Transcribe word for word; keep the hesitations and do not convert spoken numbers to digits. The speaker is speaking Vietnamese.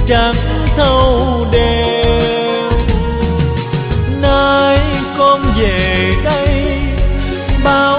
trắng thâu đêm. Nay con về đây bao